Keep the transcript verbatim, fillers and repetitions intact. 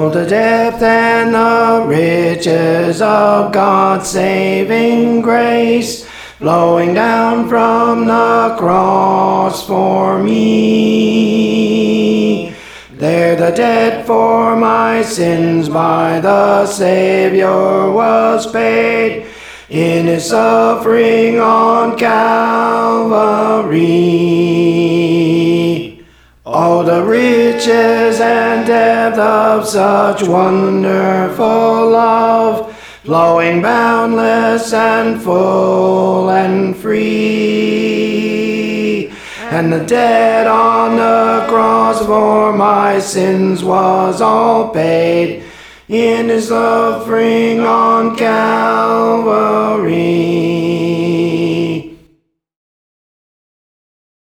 Oh, the depth and the riches of God's saving grace, flowing down from the cross for me. There the debt for my sins by the Savior was paid in his suffering on Calvary. Oh, the riches and depth of such wonderful love, flowing boundless and full and free. And the debt on the cross for my sins was all paid in his suffering on Calvary.